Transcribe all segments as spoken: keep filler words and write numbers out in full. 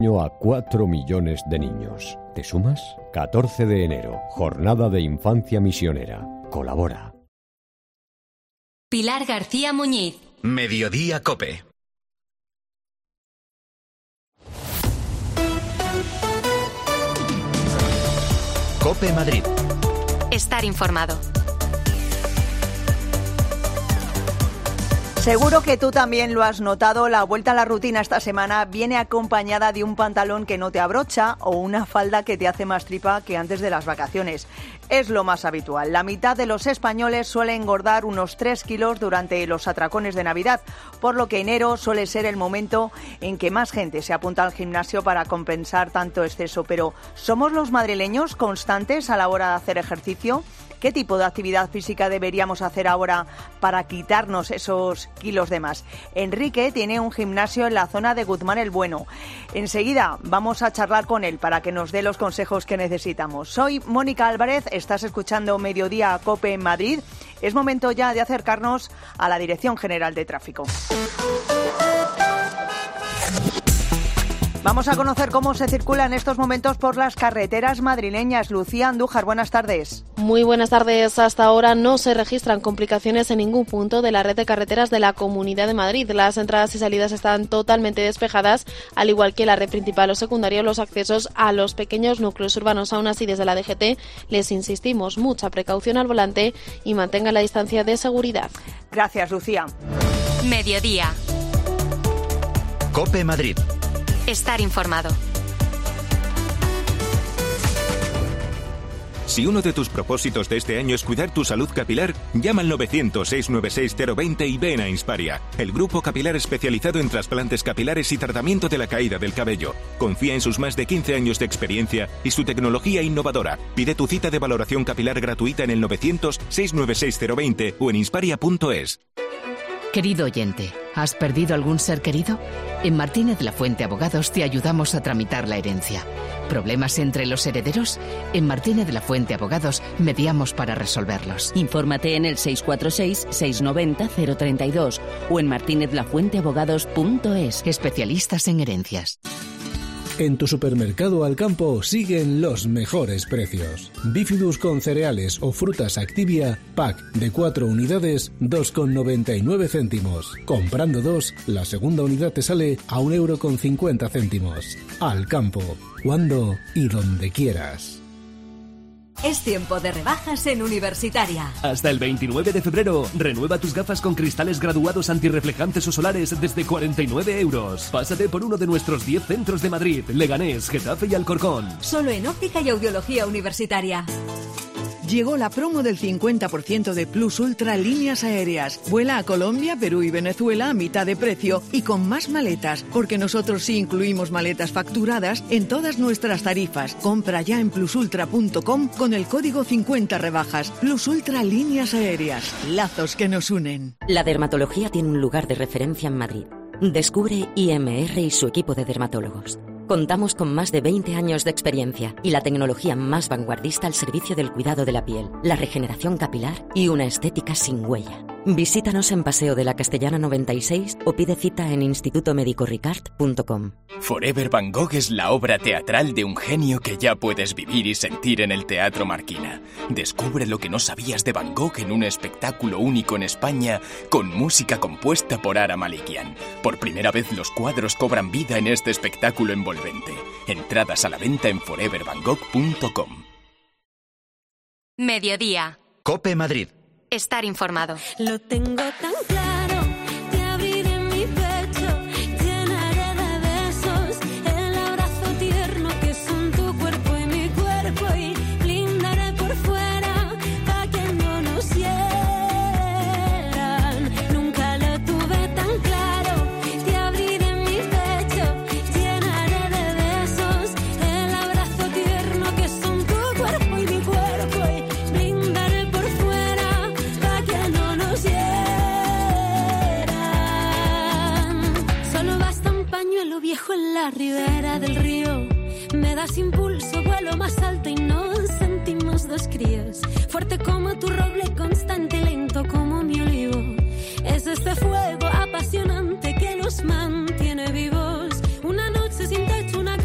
a cuatro millones de niños. ¿Te sumas? catorce de enero, Jornada de Infancia Misionera. Colabora. Pilar García Muñiz. Mediodía COPE. COPE Madrid. Estar informado. Seguro que tú también lo has notado, la vuelta a la rutina esta semana viene acompañada de un pantalón que no te abrocha o una falda que te hace más tripa que antes de las vacaciones. Es lo más habitual. La mitad de los españoles suele engordar unos tres kilos durante los atracones de Navidad, por lo que enero suele ser el momento en que más gente se apunta al gimnasio para compensar tanto exceso. Pero, ¿somos los madrileños constantes a la hora de hacer ejercicio? ¿Qué tipo de actividad física deberíamos hacer ahora para quitarnos esos kilos de más? Enrique tiene un gimnasio en la zona de Guzmán el Bueno. Enseguida vamos a charlar con él para que nos dé los consejos que necesitamos. Soy Mónica Álvarez, estás escuchando Mediodía COPE en Madrid. Es momento ya de acercarnos a la Dirección General de Tráfico. Vamos a conocer cómo se circula en estos momentos por las carreteras madrileñas. Lucía Andújar, buenas tardes. Muy buenas tardes. Hasta ahora no se registran complicaciones en ningún punto de la red de carreteras de la Comunidad de Madrid. Las entradas y salidas están totalmente despejadas, al igual que la red principal o secundaria o los accesos a los pequeños núcleos urbanos. Aún así, desde la D G T les insistimos, mucha precaución al volante y mantengan la distancia de seguridad. Gracias, Lucía. Mediodía. COPE Madrid. Estar informado. Si uno de tus propósitos de este año es cuidar tu salud capilar, llama al novecientos, seiscientos noventa y seis, cero veinte y ven a Insparia, el grupo capilar especializado en trasplantes capilares y tratamiento de la caída del cabello. Confía en sus más de quince años de experiencia y su tecnología innovadora. Pide tu cita de valoración capilar gratuita en el novecientos, seiscientos noventa y seis, cero veinte o en insparia punto es. Querido oyente, ¿has perdido algún ser querido? En Martínez La Fuente Abogados te ayudamos a tramitar la herencia. ¿Problemas entre los herederos? En Martínez La Fuente Abogados mediamos para resolverlos. Infórmate en el seis cuatro seis, seiscientos noventa, cero treinta y dos o en martinez la fuente abogados punto es. Especialistas en herencias. En tu supermercado Alcampo siguen los mejores precios. Bifidus con cereales o frutas Activia, pack de cuatro unidades, dos con noventa y nueve céntimos. Comprando dos, la segunda unidad te sale a un euro con cincuenta céntimos. Alcampo, cuando y donde quieras. Es tiempo de rebajas en Universitaria. Hasta el veintinueve de febrero, renueva tus gafas con cristales graduados antirreflejantes o solares desde cuarenta y nueve euros. Pásate por uno de nuestros diez centros de Madrid, Leganés, Getafe y Alcorcón. Solo en Óptica y Audiología Universitaria. Llegó la promo del cincuenta por ciento de Plus Ultra Líneas Aéreas. Vuela a Colombia, Perú y Venezuela a mitad de precio y con más maletas, porque nosotros sí incluimos maletas facturadas en todas nuestras tarifas. Compra ya en plus ultra punto com con el código cincuenta rebajas. Plus Ultra Líneas Aéreas. Lazos que nos unen. La dermatología tiene un lugar de referencia en Madrid. Descubre I M R y su equipo de dermatólogos. Contamos con más de veinte años de experiencia y la tecnología más vanguardista al servicio del cuidado de la piel, la regeneración capilar y una estética sin huella. Visítanos en Paseo de la Castellana noventa y seis o pide cita en instituto médico ricard punto com. Forever Van Gogh es la obra teatral de un genio que ya puedes vivir y sentir en el Teatro Marquina. Descubre lo que no sabías de Van Gogh en un espectáculo único en España con música compuesta por Ara Malikian. Por primera vez los cuadros cobran vida en este espectáculo envolvente. Entradas a la venta en forever van gogh punto com. Mediodía. COPE Madrid. Estar informado. Lo tengo tan claro, te abriré mi pecho, llenaré de besos el abrazo tierno que son tu cuerpo y mi cuerpo y blindaré por fuera pa' que no nos hieran. Nunca lo tuve tan claro, te abriré mi pecho, llenaré de besos el abrazo tierno que son tu cuerpo y mi cuerpo y blindaré por fuera pa' que no nos hieran. Solo basta un pañuelo viejo en la ribera del río. Me das impulso, vuelo más alto y nos sentimos dos críos. Fuerte como tu roble, constante, lento como mi olivo. Es este fuego apasionante que nos mantiene vivos. Una noche sin techo, una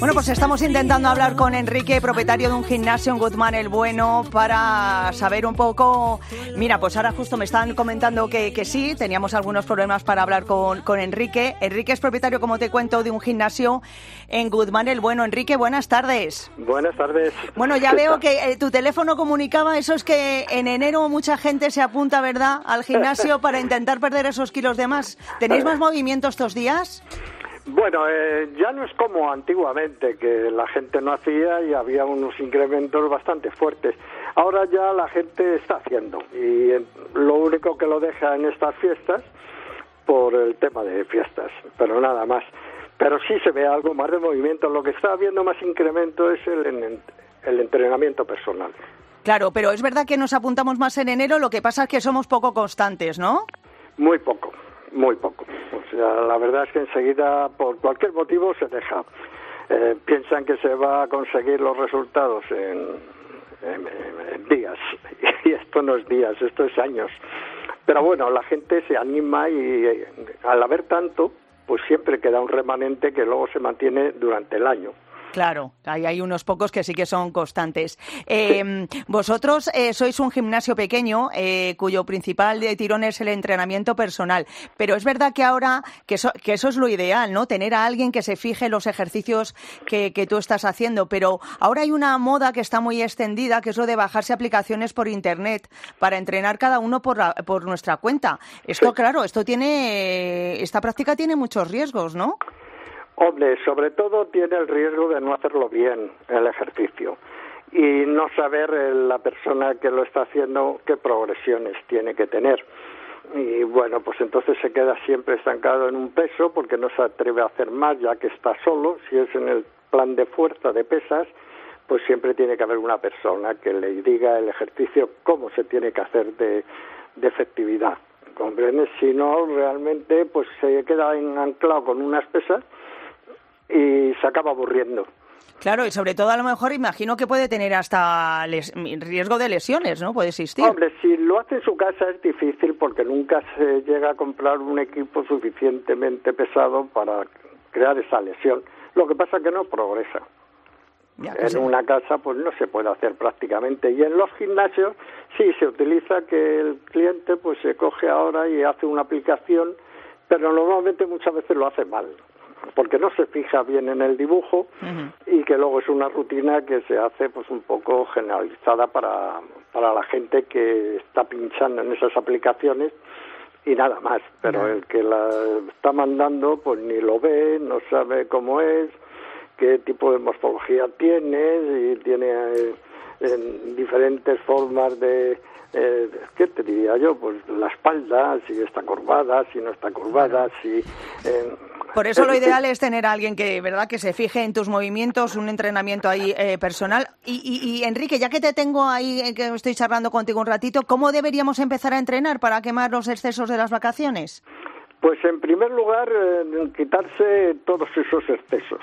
Bueno, pues estamos intentando hablar con Enrique, propietario de un gimnasio en Guzmán el Bueno, para saber un poco... Mira, pues ahora justo me están comentando que, que sí, teníamos algunos problemas para hablar con, con Enrique. Enrique es propietario, como te cuento, de un gimnasio en Guzmán el Bueno. Enrique, buenas tardes. Buenas tardes. Bueno, ya veo que eh, tu teléfono comunicaba, eso es que en enero mucha gente se apunta, ¿verdad?, al gimnasio para intentar perder esos kilos de más. ¿Tenéis más movimiento estos días? Bueno, eh, ya no es como antiguamente, que la gente no hacía y había unos incrementos bastante fuertes. Ahora ya la gente está haciendo y eh, lo único que lo deja en estas fiestas por el tema de fiestas, pero nada más. Pero sí se ve algo más de movimiento. Lo que está habiendo más incremento es el, el entrenamiento personal. Claro, pero es verdad que nos apuntamos más en enero, lo que pasa es que somos poco constantes, ¿no? Muy poco. Muy poco. O sea, la verdad es que enseguida, por cualquier motivo, se deja. Eh, piensan que se va a conseguir los resultados en, en, en días. Y esto no es días, esto es años. Pero bueno, la gente se anima y eh, al haber tanto, pues siempre queda un remanente que luego se mantiene durante el año. Claro, hay, hay unos pocos que sí que son constantes. Eh, vosotros eh, sois un gimnasio pequeño eh, cuyo principal de tirón es el entrenamiento personal, pero es verdad que ahora que eso, que eso es lo ideal, ¿no? Tener a alguien que se fije en los ejercicios que, que tú estás haciendo, pero ahora hay una moda que está muy extendida, que es lo de bajarse aplicaciones por internet para entrenar cada uno por, la, por nuestra cuenta. Esto, sí. Claro, esto tiene, esta práctica tiene muchos riesgos, ¿no? Hombre, sobre todo tiene el riesgo de no hacerlo bien el ejercicio y no saber la persona que lo está haciendo qué progresiones tiene que tener. Y bueno, pues entonces se queda siempre estancado en un peso porque no se atreve a hacer más ya que está solo. Si es en el plan de fuerza de pesas, pues siempre tiene que haber una persona que le diga el ejercicio cómo se tiene que hacer de, de efectividad. ¿Comprendes? Si no, realmente pues se queda anclado con unas pesas y se acaba aburriendo. Claro, y sobre todo a lo mejor imagino que puede tener hasta les- riesgo de lesiones, ¿no? Puede existir. Hombre, si lo hace en su casa es difícil porque nunca se llega a comprar un equipo suficientemente pesado para crear esa lesión. Lo que pasa es que no progresa. Ya, pues en sí. Una casa pues no se puede hacer prácticamente. Y en los gimnasios sí se utiliza que el cliente pues se coge ahora y hace una aplicación, pero normalmente muchas veces lo hace mal, porque no se fija bien en el dibujo uh-huh. y que luego es una rutina que se hace pues un poco generalizada para, para la gente que está pinchando en esas aplicaciones y nada más, pero uh-huh. el que la está mandando pues ni lo ve, no sabe cómo es, qué tipo de morfología tiene, y tiene eh, en diferentes formas de... Eh, ¿qué te diría yo? Pues la espalda, si está curvada, si no está curvada, si... Eh, Por eso lo ideal es tener a alguien que, ¿verdad?, que se fije en tus movimientos, un entrenamiento ahí eh, personal. Y, y, y Enrique, ya que te tengo ahí, eh, que estoy charlando contigo un ratito, ¿cómo deberíamos empezar a entrenar para quemar los excesos de las vacaciones? Pues en primer lugar, eh, quitarse todos esos excesos.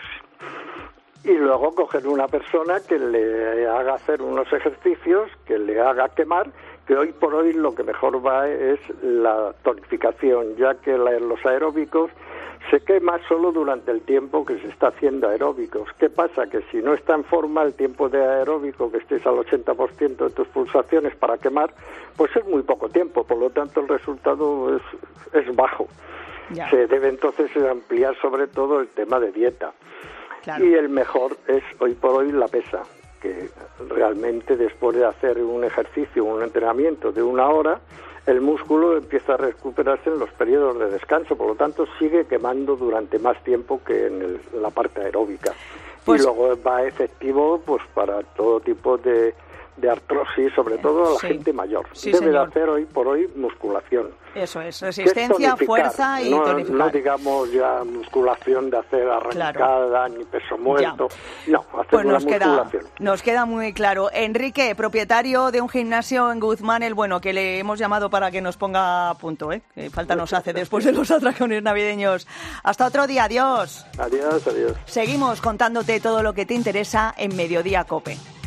Y luego coger una persona que le haga hacer unos ejercicios, que le haga quemar, que hoy por hoy lo que mejor va es la tonificación, ya que la, los aeróbicos se quema solo durante el tiempo que se está haciendo aeróbicos. ¿Qué pasa? Que si no está en forma el tiempo de aeróbico, que estés al ochenta por ciento de tus pulsaciones para quemar, pues es muy poco tiempo, por lo tanto el resultado es, es bajo. Ya. Se debe entonces ampliar sobre todo el tema de dieta. Claro. Y el mejor es hoy por hoy la pesa, que realmente después de hacer un ejercicio, un entrenamiento de una hora, el músculo empieza a recuperarse en los periodos de descanso, por lo tanto sigue quemando durante más tiempo que en, el, en la parte aeróbica. Pues, y luego va efectivo pues para todo tipo de, de artrosis, sobre todo a la sí. gente mayor. Sí, Debe señor. de hacer hoy por hoy musculación. Eso es, resistencia, es fuerza y no, tonificar. No digamos ya musculación de hacer arrancada, claro. ni peso muerto. Ya. No, hacer pues una nos musculación. Queda, nos queda muy claro. Enrique, propietario de un gimnasio en Guzmán el Bueno, que le hemos llamado para que nos ponga a punto, ¿eh? Que falta nos hace después de los atracones navideños. Hasta otro día, adiós. Adiós, adiós. Seguimos contándote todo lo que te interesa en Mediodía COPE.